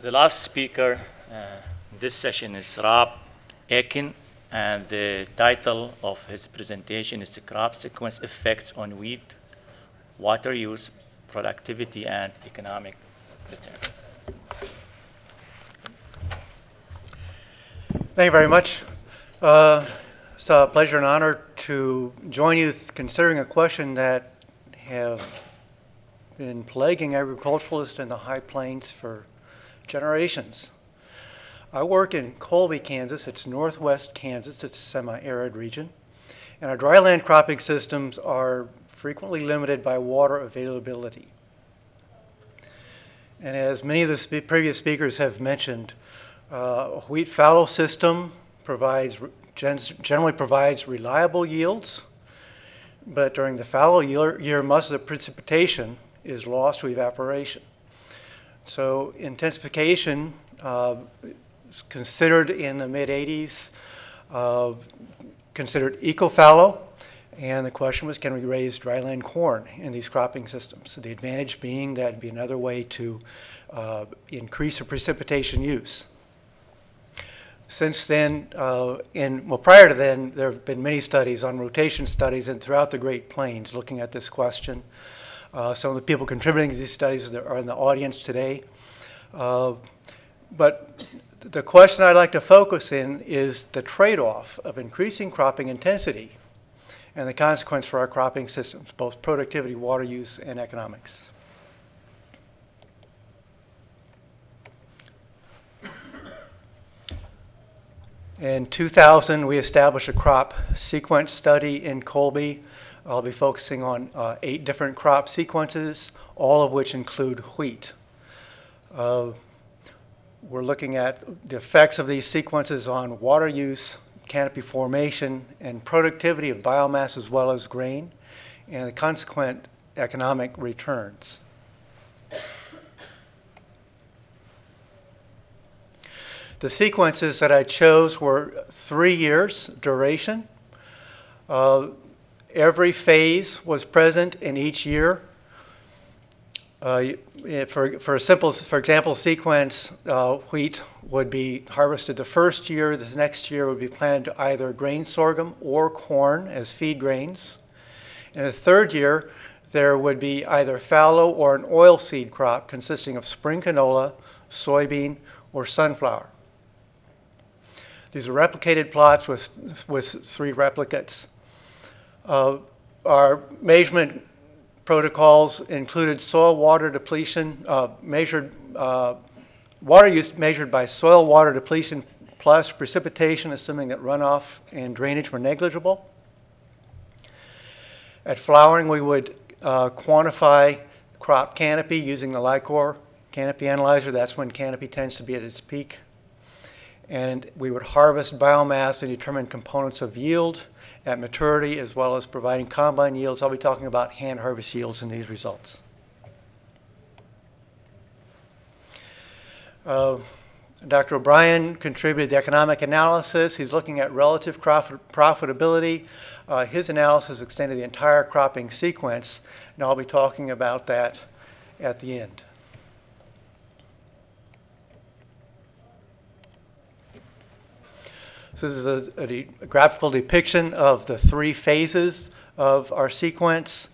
The last speaker this session is Rob Aiken, and the title of his presentation is the Crop Sequence Effects on Wheat, Water Use, Productivity, and Economic Return. Thank you very much. It's a pleasure and honor to join you considering a question that have been plaguing agriculturalists in the High Plains for generations. I work in Colby, Kansas. It's northwest Kansas. It's a semi-arid region. And our dryland cropping systems are frequently limited by water availability. And as many of the previous speakers have mentioned, a wheat fallow system generally provides reliable yields, but during the fallow year, most of the precipitation is lost to evaporation. So intensification is considered in the mid-'80s, considered eco-fallow, and the question was, can we raise dryland corn in these cropping systems? So the advantage being that it'd be another way to increase the precipitation use. Since then, prior to then, there have been many studies on rotation studies and throughout the Great Plains looking at this question. Some of the people contributing to these studies are in the audience today. But the question I'd like to focus in is the trade-off of increasing cropping intensity and the consequence for our cropping systems, both productivity, water use, and economics. In 2000, we established a crop sequence study in Colby. I'll be focusing on 8 different crop sequences, all of which include wheat. We're looking at the effects of these sequences on water use, canopy formation, and productivity of biomass as well as grain, and the consequent economic returns. The sequences that I chose were 3 years duration. Every phase was present in each year. For example, sequence, wheat would be harvested the first year. The next year would be planted to either grain sorghum or corn as feed grains. In the third year, there would be either fallow or an oilseed crop consisting of spring canola, soybean, or sunflower. These are replicated plots with 3 replicates. Our measurement protocols included soil water depletion, water use measured by soil water depletion plus precipitation, assuming that runoff and drainage were negligible. At flowering, we would quantify crop canopy using the Lycor canopy analyzer. That's when canopy tends to be at its peak. And we would harvest biomass and determine components of yield at maturity, as well as providing combine yields. I'll be talking about hand harvest yields in these results. Dr. O'Brien contributed the economic analysis. He's looking at relative profitability. His analysis extended the entire cropping sequence, and I'll be talking about that at the end. So this is a graphical depiction of the 3 phases of our sequence.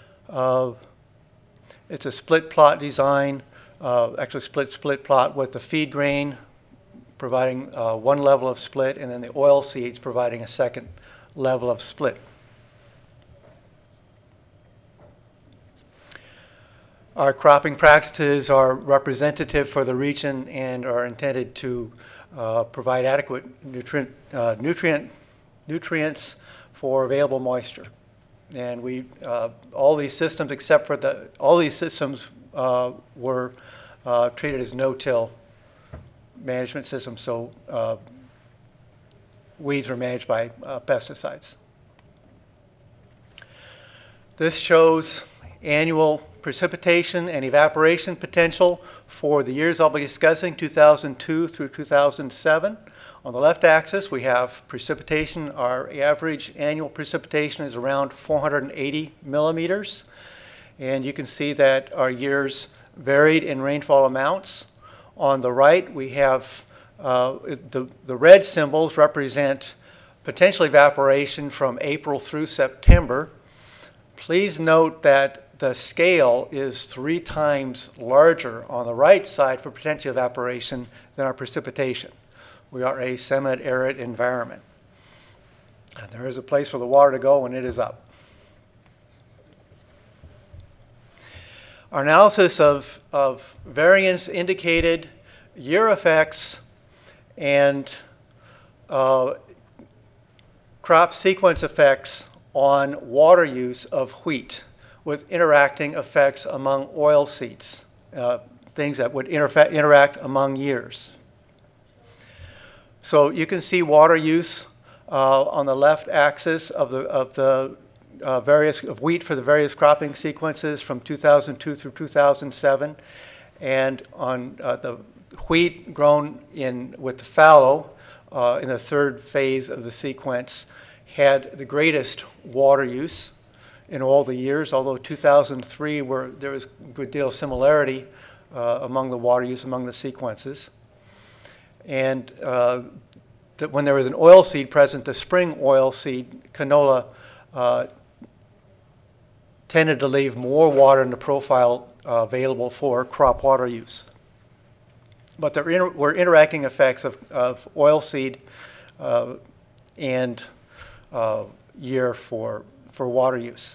It's a split plot design, actually split plot with the feed grain providing 1 level of split, and then the oil seeds providing a second level of split. Our cropping practices are representative for the region and are intended to provide adequate nutrients for available moisture. And all these systems except for all these systems were treated as no-till management systems, so weeds were managed by pesticides. This shows annual precipitation and evaporation potential for the years I'll be discussing, 2002 through 2007. On the left axis, we have precipitation. Our average annual precipitation is around 480 millimeters. And you can see that our years varied in rainfall amounts. On the right, we have the red symbols represent potential evaporation from April through September. Please note that the scale is 3 times larger on the right side for potential evaporation than our precipitation. We are a semi-arid environment. And there is a place for the water to go when it is up. Our analysis of variance indicated year effects and crop sequence effects on water use of wheat with interacting effects among oil seeds, things that would interact among years. So you can see water use on the left axis of the wheat for the various cropping sequences from 2002 through 2007, and on the wheat grown with the fallow in the third phase of the sequence had the greatest water use in all the years, although 2003 there was a good deal of similarity among the water use among the sequences. And that when there was an oil seed present, the spring oil seed, canola, tended to leave more water in the profile available for crop water use. But there were interacting effects of oil seed and year for water use.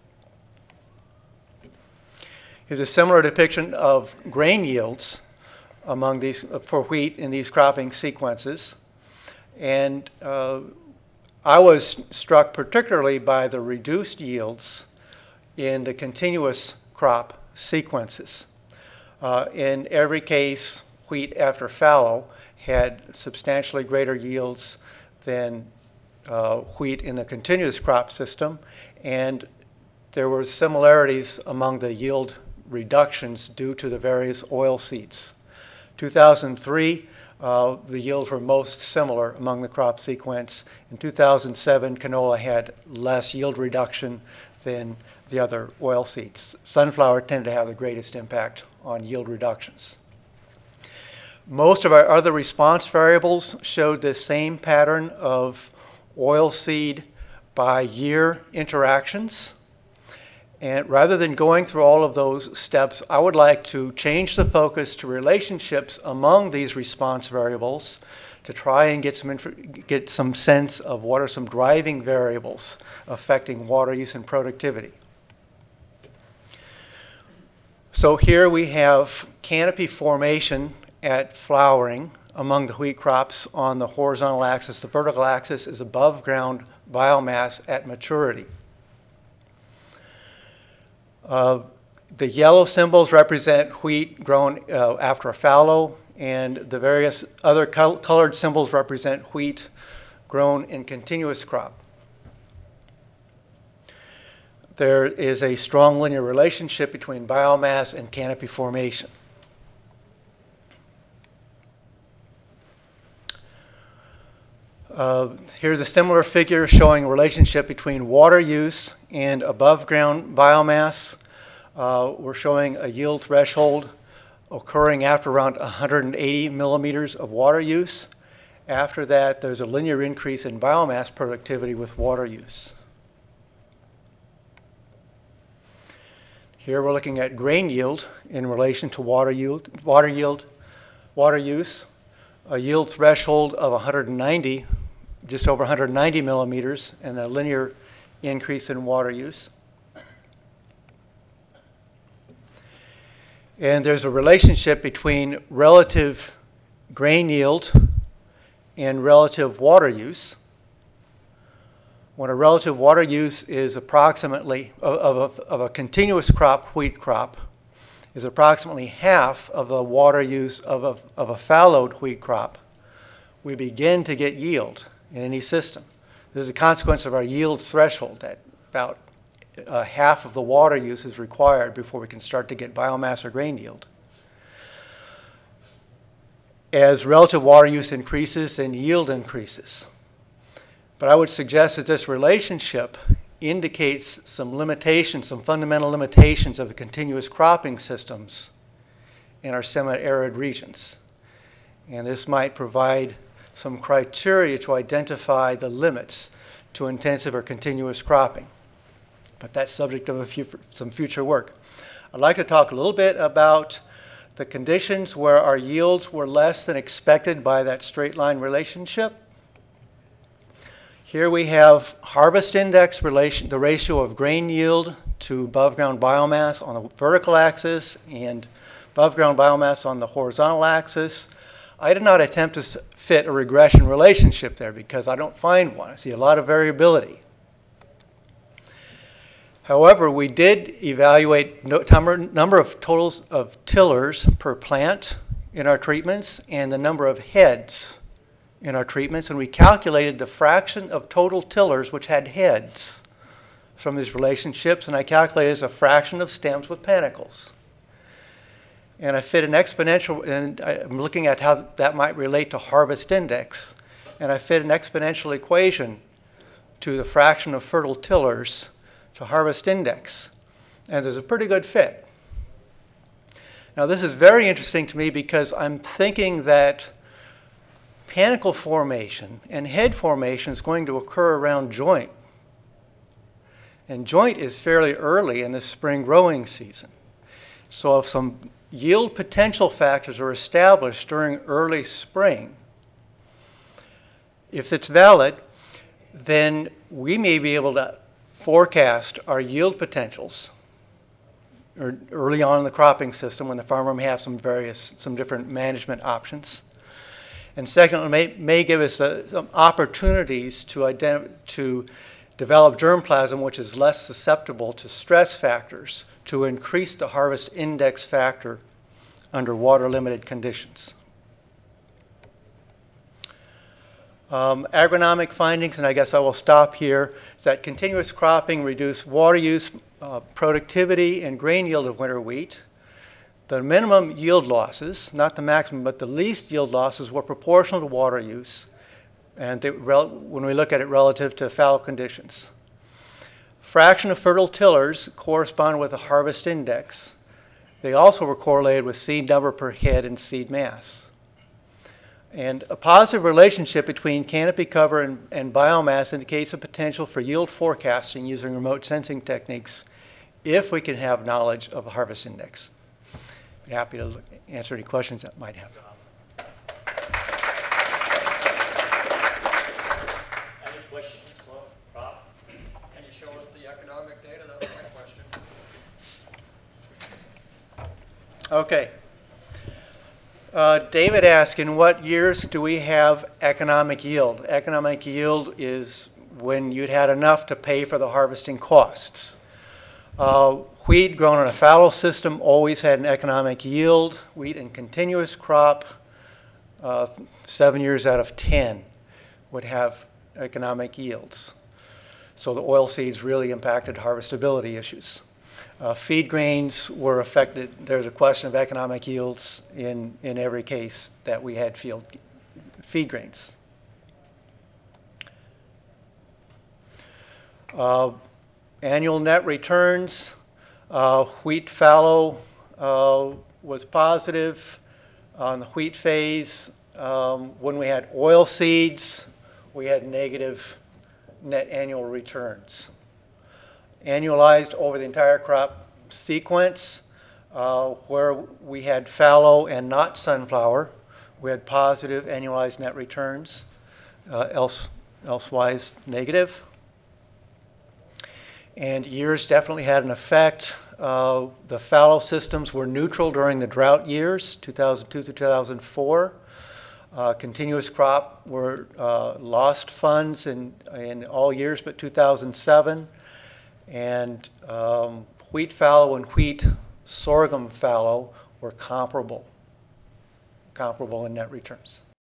Here's a similar depiction of grain yields among these for wheat in these cropping sequences. And I was struck particularly by the reduced yields in the continuous crop sequences. In every case, wheat after fallow had substantially greater yields than wheat in the continuous crop system, and there were similarities among the yield reductions due to the various oil seeds. 2003, the yields were most similar among the crop sequence. In 2007, canola had less yield reduction than the other oil seeds. Sunflower tended to have the greatest impact on yield reductions. Most of our other response variables showed the same pattern of oil seed by year interactions. And rather than going through all of those steps, I would like to change the focus to relationships among these response variables to try and get some sense of what are some driving variables affecting water use and productivity. So here we have canopy formation at flowering among the wheat crops on the horizontal axis. The vertical axis is above ground biomass at maturity. The yellow symbols represent wheat grown after a fallow, and the various other colored symbols represent wheat grown in continuous crop. There is a strong linear relationship between biomass and canopy formation. Here's a similar figure showing a relationship between water use and above ground biomass. We're showing a yield threshold occurring after around 180 millimeters of water use. After that, there's a linear increase in biomass productivity with water use. Here we're looking at grain yield in relation to water use. A yield threshold of 190, just over 190 millimeters, and a linear increase in water use. And there's a relationship between relative grain yield and relative water use. When a relative water use is approximately, of a continuous crop, wheat crop, is approximately half of the water use of a fallowed wheat crop, we begin to get yield in any system. This is a consequence of our yield threshold, that about half of the water use is required before we can start to get biomass or grain yield. As relative water use increases, then yield increases. But I would suggest that this relationship indicates some limitations, some fundamental limitations of the continuous cropping systems in our semi-arid regions. And this might provide some criteria to identify the limits to intensive or continuous cropping. But that's subject of some future work. I'd like to talk a little bit about the conditions where our yields were less than expected by that straight line relationship. Here we have harvest index relation, the ratio of grain yield to above ground biomass on the vertical axis and above ground biomass on the horizontal axis. I did not attempt to fit a regression relationship there because I don't find one. I see a lot of variability. However, we did evaluate number of totals of tillers per plant in our treatments and the number of heads in our treatments, and we calculated the fraction of total tillers which had heads from these relationships, and I calculated as a fraction of stems with panicles. And I fit an exponential, and I'm looking at how that might relate to harvest index, and I fit an exponential equation to the fraction of fertile tillers to harvest index, and there's a pretty good fit. Now this is very interesting to me because I'm thinking that panicle formation and head formation is going to occur around joint. And joint is fairly early in the spring growing season. So if some yield potential factors are established during early spring, if it's valid, then we may be able to forecast our yield potentials early on in the cropping system when the farmer may have some different management options. And second, it may give us some opportunities to develop germplasm which is less susceptible to stress factors to increase the harvest index factor under water-limited conditions. Agronomic findings, and I guess I will stop here, is that continuous cropping reduced water use, productivity, and grain yield of winter wheat. The minimum yield losses, not the maximum, but the least yield losses were proportional to water use, and when we look at it relative to fallow conditions. Fraction of fertile tillers correspond with a harvest index. They also were correlated with seed number per head and seed mass. And a positive relationship between canopy cover and biomass indicates a potential for yield forecasting using remote sensing techniques if we can have knowledge of a harvest index. I'd be happy to answer any questions that might have. Any questions for Rob? Can you show us the economic data? That was my question. Okay. David asked, in what years do we have economic yield? Economic yield is when you'd had enough to pay for the harvesting costs. Wheat grown on a fallow system always had an economic yield. Wheat in continuous crop, 7 years out of 10 would have economic yields. So the oil seeds really impacted harvestability issues. Feed grains were affected. There's a question of economic yields in every case that we had feed grains. Annual net returns, wheat fallow was positive on the wheat phase. When we had oil seeds, we had negative net annual returns. Annualized over the entire crop sequence, where we had fallow and not sunflower, we had positive annualized net returns, elsewise negative. And years definitely had an effect. The fallow systems were neutral during the drought years, 2002 to 2004. Continuous crop were lost funds in all years but 2007. And wheat fallow and wheat sorghum fallow were comparable in net returns.